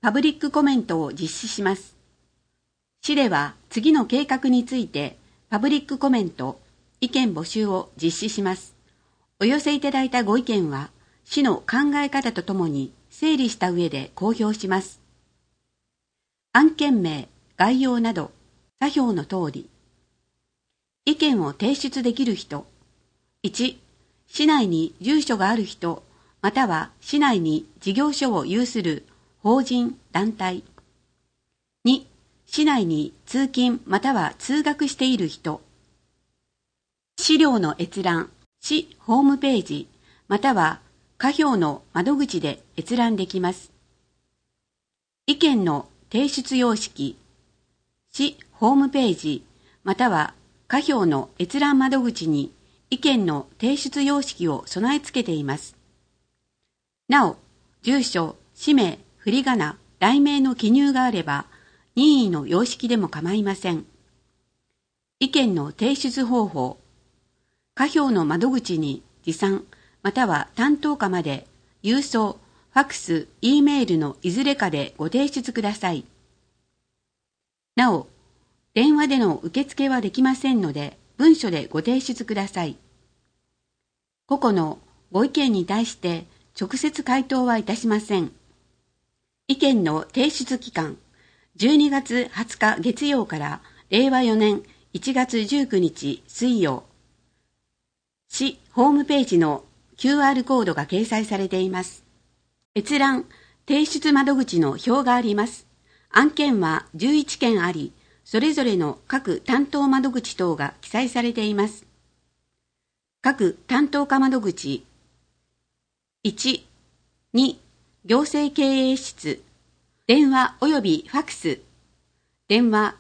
パブリックコメントを実施します。市では次の計画についてパブリックコメント、意見募集を実施します。お寄せいただいたご意見は市の考え方とともに整理した上で公表します。案件名、概要など作表の通り。意見を提出できる人。1、市内に住所がある人、または市内に事業所を有する法人、団体。2、市内に通勤または通学している人。資料の閲覧、市ホームページ、または家標の窓口で閲覧できます。意見の提出様式、市ホームページ、または家標の閲覧窓口に意見の提出様式を備え付けています。なお、住所、氏名、振り仮名、題名の記入があれば、任意の様式でも構いません。意見の提出方法、家標の窓口に持参、または担当課まで、郵送、ファクス、Eメールのいずれかでご提出ください。なお、電話での受付はできませんので、文書でご提出ください。個々のご意見に対して直接回答はいたしません。意見の提出期間、12月20日月曜から令和4年1月19日水曜。市ホームページの QR コードが掲載されています。閲覧、提出窓口の表があります。案件は11件あり、それぞれの各担当窓口等が記載されています。各担当課窓口。1、2、行政経営室。電話およびファクス。電話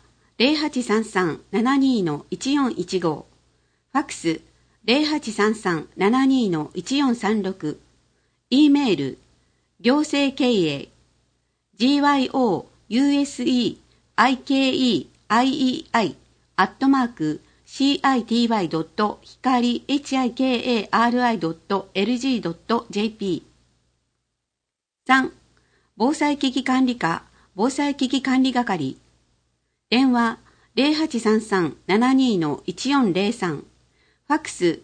0833-72-1415。ファクス 0833-72-1436。E メール、行政経営、gyouseikei@city.hikari.lg.jp。 3. 防災危機管理課防災危機管理係。電話 0833-72-1403。ファクス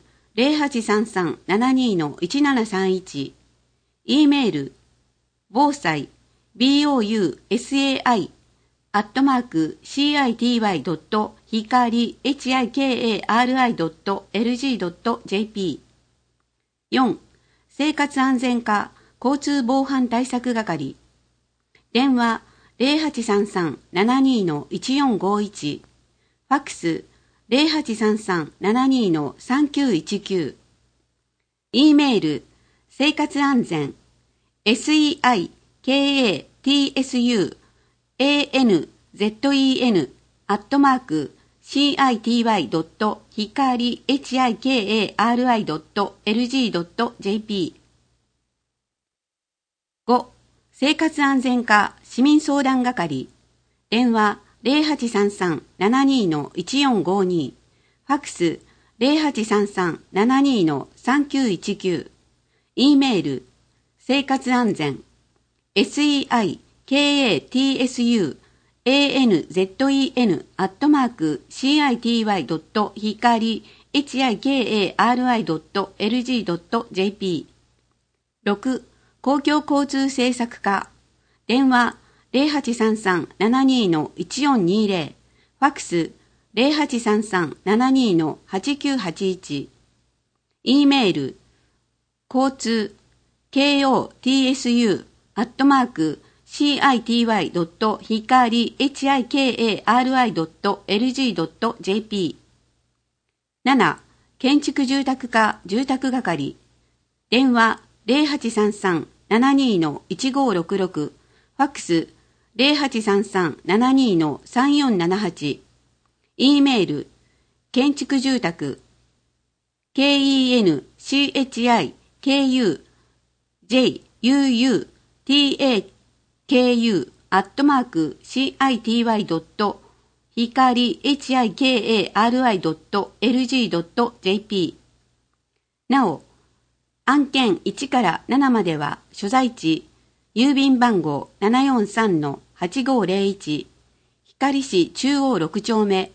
0833-72-1731。E メール、防災bousai@city.hikari.lg.jp。 4. 生活安全課交通防犯対策係。電話 0833-72-1451。ファクス 0833-72-3919。E メール、生活安全seikatzen@city.hikari.lg.jp。 5. 生活安全課市民相談係。電話 0833-72-1452。ファクス 0833-72-3919。E メール、生活安全seikatsun@city.hikari.lg.jp。 6. 公共交通政策課。電話 0833-72-1420。ファクス 0833-72-8981。E メール、交通kotsu@city.hikari.lg.jp。 7. 建築住宅課住宅係。電話 0833-72-1566。ファクス 0833-72-3478。E メール、建築住宅kenchikuJUTAKU@city.hikari.lg.jp。 なお、案件1から7までは所在地郵便番号 743-8501 光市中央6丁目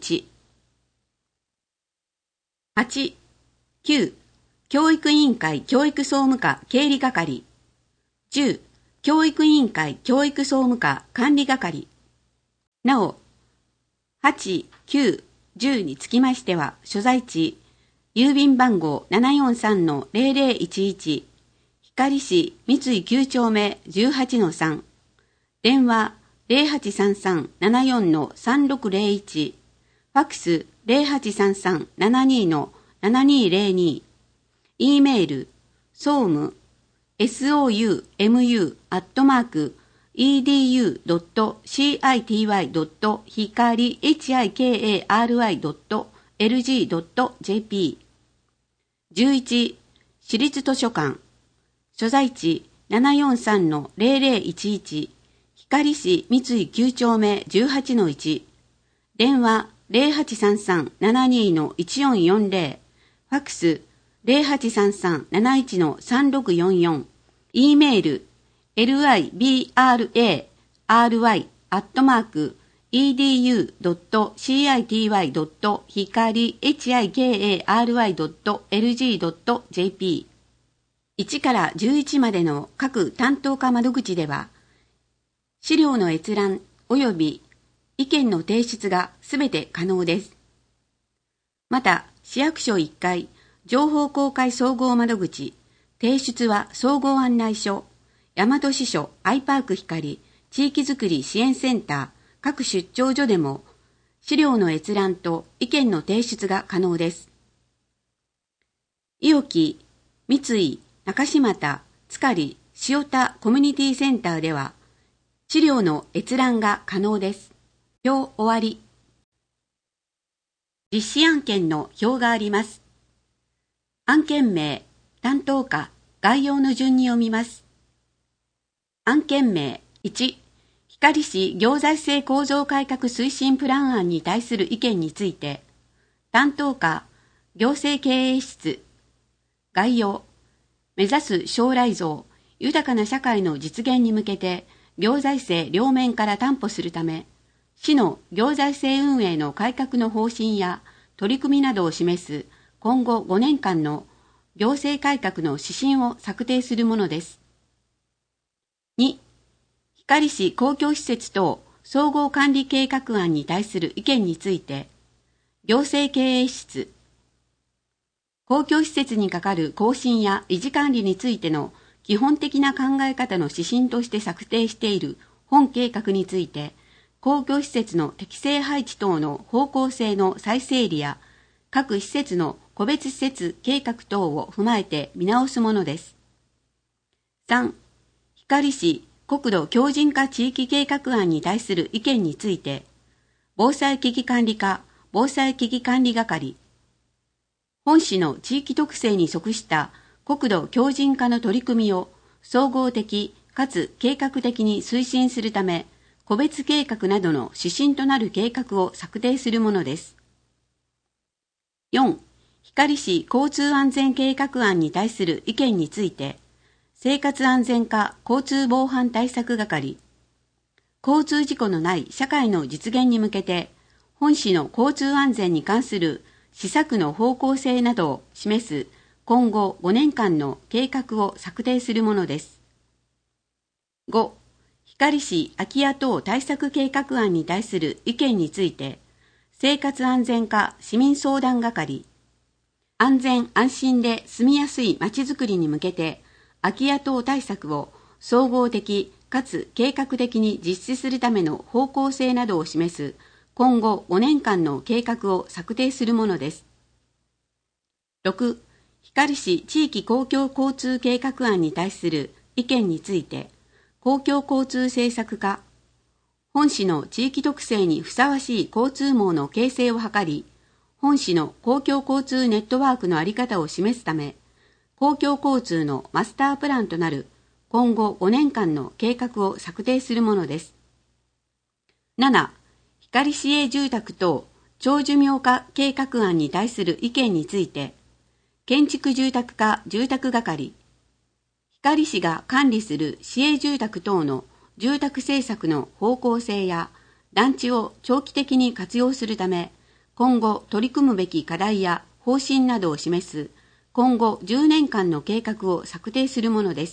1-1。8、9、教育委員会教育総務課経理係。10、教育委員会教育総務課管理係。なお、8、9、10につきましては、所在地、郵便番号 743-0011、光市三井9丁目 18-3、電話 0833-74-3601、ファックス 0833-72-7202、E メール、総務、soumu@edu.hikari.hikari.lg.jp。 11、市立図書館。所在地 743-0011、光市三井9丁目 18-1、電話 0833-72-1440、ファックス 0833-71-3644、E メール、libray@edu.city.hikari.lg.jp。 1から11までの各担当課窓口では、資料の閲覧及び意見の提出がすべて可能です。また、市役所1階、情報公開総合窓口、提出は総合案内所、大和支所アイパーク光、地域づくり支援センター、各出張所でも、資料の閲覧と意見の提出が可能です。伊予木、三井、中島田、塚里、塩田コミュニティセンターでは、資料の閲覧が可能です。表終わり。実施案件の表があります。案件名、担当課、概要の順に読みます。案件名、1、光市行財政構造改革推進プラン案に対する意見について、担当課、行政経営室、概要、目指す将来像、豊かな社会の実現に向けて、行財政両面から担保するため、市の行財政運営の改革の方針や取り組みなどを示す今後5年間の行政改革の指針を策定するものです。2、光市公共施設等総合管理計画案に対する意見について、行政経営室、公共施設にかかる更新や維持管理についての基本的な考え方の指針として策定している本計画について、公共施設の適正配置等の方向性の再整理や、各施設の個別施設計画等を踏まえて見直すものです。3、光市国土強靭化地域計画案に対する意見について、防災危機管理課、防災危機管理係、本市の地域特性に即した国土強靭化の取り組みを総合的かつ計画的に推進するため、個別計画などの指針となる計画を策定するものです。4、光市交通安全計画案に対する意見について、生活安全課交通防犯対策係、交通事故のない社会の実現に向けて、本市の交通安全に関する施策の方向性などを示す今後5年間の計画を策定するものです。5、光市空き家等対策計画案に対する意見について、生活安全課市民相談係、安全安心で住みやすいまちづくりに向けて、空き家等対策を総合的かつ計画的に実施するための方向性などを示す今後5年間の計画を策定するものです。6、光市地域公共交通計画案に対する意見について、公共交通政策課、本市の地域特性にふさわしい交通網の形成を図り、本市の公共交通ネットワークの在り方を示すため、公共交通のマスタープランとなる今後5年間の計画を策定するものです。7、光市営住宅等長寿命化計画案に対する意見について、建築住宅課住宅係、 光市が管理する市営住宅等の住宅政策の方向性や団地を長期的に活用するため、今後取り組むべき課題や方針などを示す今後10年間の計画を策定するものです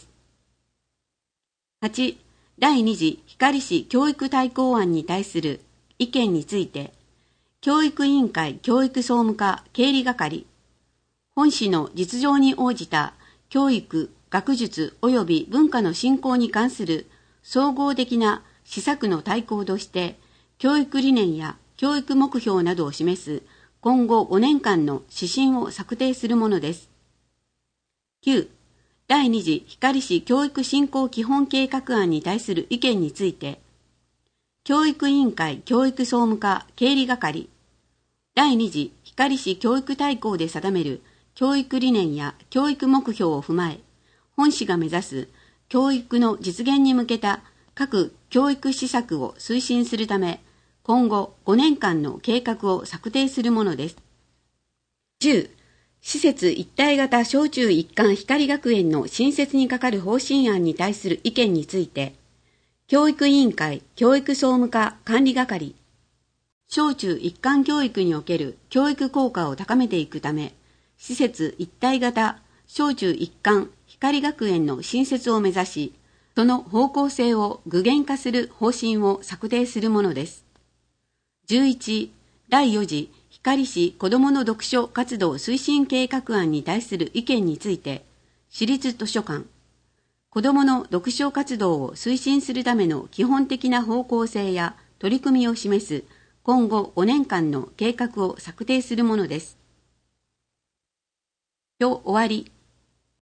。8、第2次光市教育大綱案に対する意見について、教育委員会教育総務課経理係、本市の実情に応じた教育、学術及び文化の振興に関する総合的な施策の大綱として、教育理念や教育目標などを示す今後5年間の指針を策定するものです。9、第2次光市教育振興基本計画案に対する意見について、教育委員会教育総務課経理係、第2次光市教育大綱で定める教育理念や教育目標を踏まえ、本市が目指す教育の実現に向けた各教育施策を推進するため、今後5年間の計画を策定するものです。10、施設一体型小中一貫光学園の新設に係る方針案に対する意見について、教育委員会教育総務課管理係、小中一貫教育における教育効果を高めていくため、施設一体型小中一貫光学園の新設を目指し、その方向性を具現化する方針を策定するものです。11、第4次光市子どもの読書活動推進計画案に対する意見について、市立図書館、子どもの読書活動を推進するための基本的な方向性や取り組みを示す今後5年間の計画を策定するものです。表終わり。